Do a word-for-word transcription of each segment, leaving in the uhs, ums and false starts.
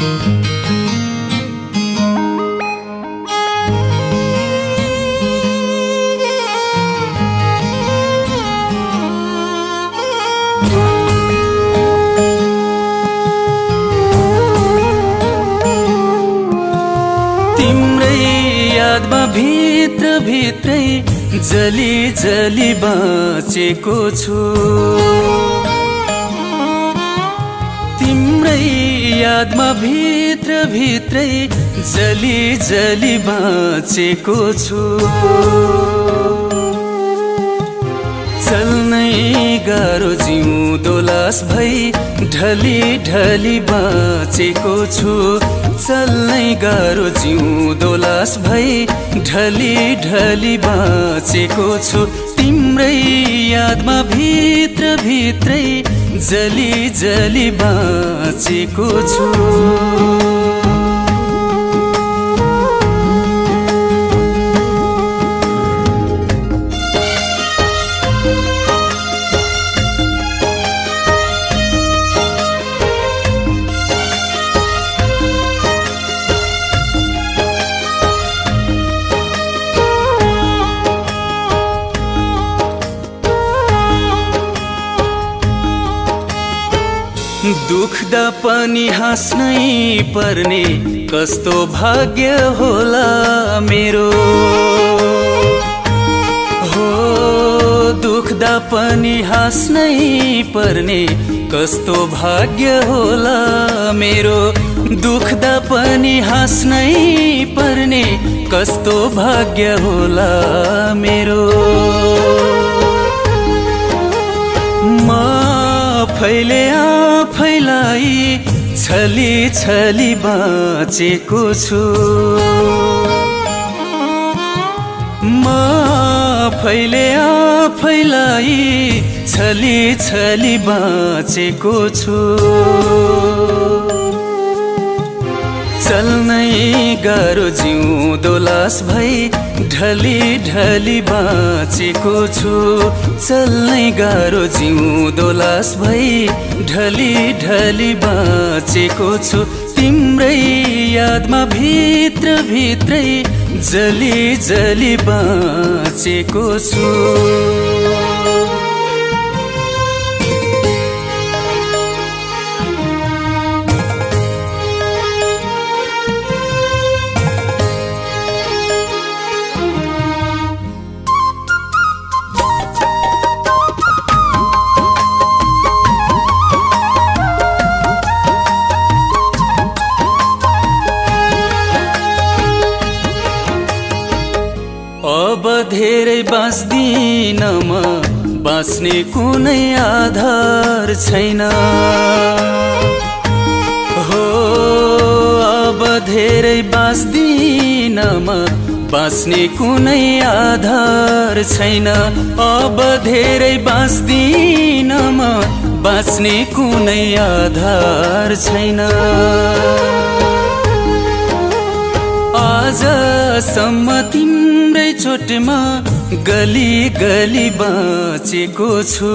यादमा भित्र भित्रै जली जली बाँचेको छु। तिम्रै यादमा भित्र भित्रै जली जली बाँचेको छु। चल्नै गाह्रो जिउँदो लास भई ढली ढली बाँचेको छु। चल्नै गाह्रो जिउँदो लास भई ढली ढली बाँचेको छु। तिम्रै यादमा भित्र भित्रै जली जली बाँचेको छु। दुख्दा पनि हाँस्नै पर्ने कस्तो भाग्य होला मेरो। हो दुख्दा पनि हाँस्नै पर्ने कस्तो भाग्य होला मेरो। दुख्दा पनि हाँस्नै पर्ने कस्तो भाग्य होला मेरो। म आफैले आफैलाई छली छली बाँचेको छु। म आफैले आफैलाई छली छली बाँचेको छु। चल्नै गाह्रो जिउँदो लास भई ढली ढली बाँचेको छु। चल्नै गाह्रो जिउँदो लास भई ढली ढली बाँचेको छु। तिम्रै यादमा भित्र भित्रै जली जली बाँचेको छु। अब धेरै बाँच्दिन म, बाँच्ने कुनै आधार छैन। हो अब धेरै बाँच्दिन म, बाँच्ने कुनै आधार छैन। अब धेरै बाँच्दिन म, बाँच्ने कुनै आधार छैन। आजसम्म तिम्रै चोटमा गली गली बाँचेको छु।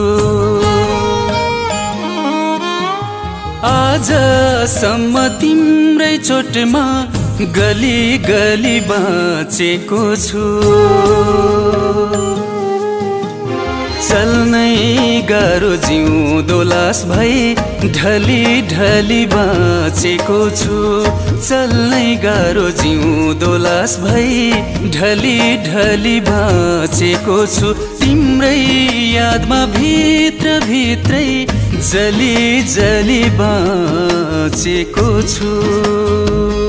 आजसम्म तिम्रै चोटमा गली गली बाँचेको छु। चल्नै गाह्रो जिउँदो लास भई ढली ढली बाँचेको छु। चल्नै गाह्रो जिउँदो लास भई ढली ढली बाँचेको छु। तिम्रै यादमा भित्र भित्रै जली जली बाँचेको छु।